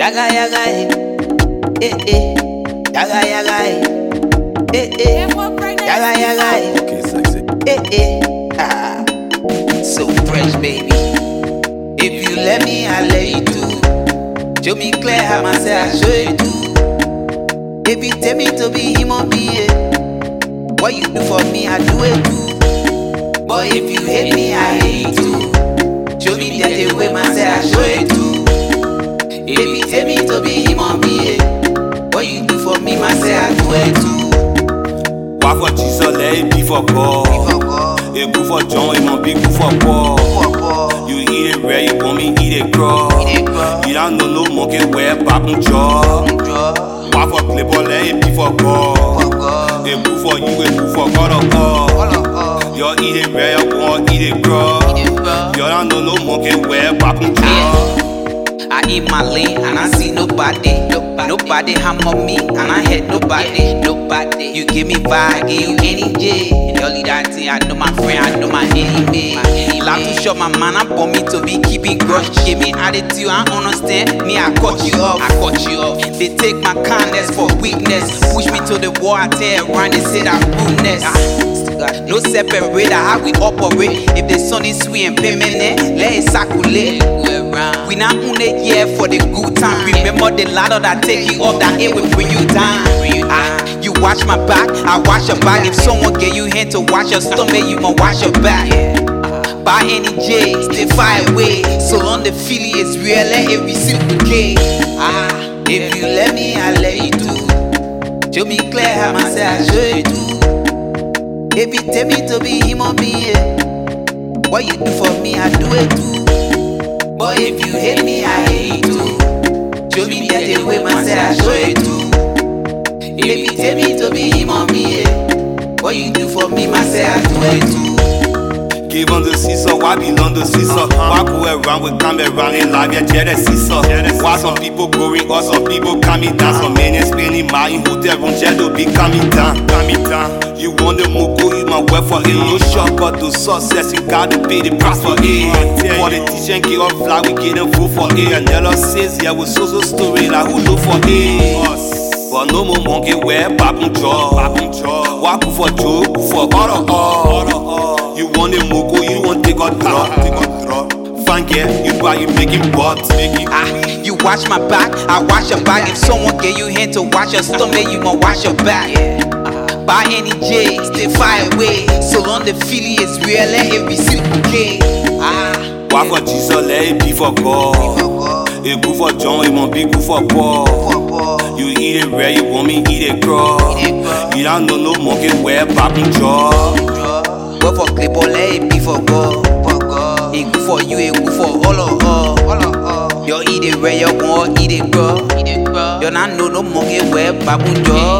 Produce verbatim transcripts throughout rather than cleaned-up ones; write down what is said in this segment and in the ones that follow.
Yaga yaga eh, eh eh. Yaga yaga eh, eh eh. Yaga yaga eh, Okay, sexy. eh eh. Ah, so fresh, baby. If you let me, I let you do. Show me clear how I say I show you do. Baby, tell me to be him or be it. What you do for me, I do it too. But if you hate me, I hate you too. Show me that the way man say I show it too. Baby, tell me to be him or be it. What you do for me, man say I do it too. Why for Jesus, let it be for God. It good for John, it won't be good for Paul. You eat it red, you want me eat it raw. You don't know no monkey wear back jaw. Why for clipper, let it be for God. It good for you, it good for God of God. You eat it red, you want eat it raw. You don't know no monkey wear back jaw. I eat my lane and I see nobody. Nobody, nobody hammer me and I hit nobody. Nobody. You give me vibe, give you any J. Only that thing, I know my friend, I know my enemy. Love to show my man up for me to be keeping grudge. Give me attitude, I understand. Me, I cut you off. I cut you off. They take my kindness for weakness. Push me to the wall, I tear around, they say that rudeness. No separator, how we operate. If the sun is sweet and permanent, let it circulate. We not on it here for the good time. Remember the ladder that take you up, that it will bring you down. Ah, you watch my back, I watch your back. If someone get you hand to watch your stomach, you must watch your back. Buy any J, stay far away. So long the feeling is real, let it reciprocate. Ah, if you let me, I let you do. Show me clear how I say I show you do. Baby, tell me to be him or be it. What you do for me, I do it too. But if you hate me, I hate you too. Show me that the way man say I show it too. Baby, tell me to be him or be it. What you do for me, man say I do it too. Give on the seesaw, why be on the seesaw? Why go around with camera around in live, yeah, jealous seesaw. Why some people going or some people coming down? Some men is spending my hotel room, jello be coming down, coming down. You want the moko, you my work for it. No shortcut to success, you gotta pay the price for it. Politician get off fly, we get them food for it. And yellow says, yeah, we so so story, like who look for it? But no more monkey wear back and jaw. Why go for Joe, go for all all. You want the moko, you want take a drop, take a drop. Fine girl, you buy, you making butts, making. Ah, you watch my back, I watch your back. If someone get you hand to watch your stomach, you must watch your back. Buy any J, stay far away. So long the feeling is real, let it reciprocate. Ah, why for Jesus, let it be for God. It good for John, it won't be good for Paul. You eat it red, you want me eat it raw. You don't know no monkey wear back jaw. Go for clip or let it be for God. It good for you, it good for all of us. You eat it red, you want eat it raw. You don't know no monkey wear babu jaw.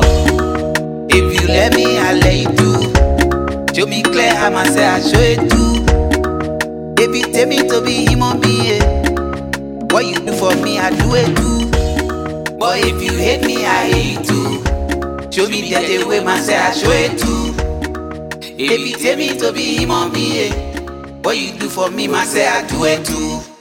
If you let me, I let you do. Show me clear how I say I show it too. Baby, tell me to be him or be it. What you do for me, I do it too. But if you hate me, I hate you too. Show me that the way man say I show it too. Baby, tell me to be him or be it. What you do for me, man say I do it too.